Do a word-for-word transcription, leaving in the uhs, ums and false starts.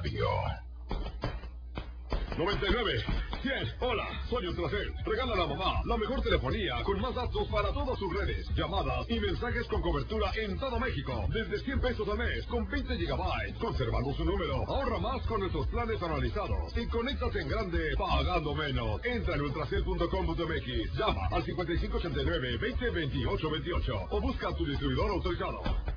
radio. noventa y nueve, cien, hola, soy Ultracel. Regala a la mamá la mejor telefonía con más datos para todas sus redes, llamadas y mensajes con cobertura en todo México. Desde cien pesos al mes, con veinte gigabytes, conservando su número. Ahorra más con nuestros planes analizados y conéctate en grande, pagando menos. Entra en ultracel punto com punto m x, llama al cincuenta y cinco ochenta y nueve, veinte, veintiocho veintiocho o busca a tu distribuidor autorizado.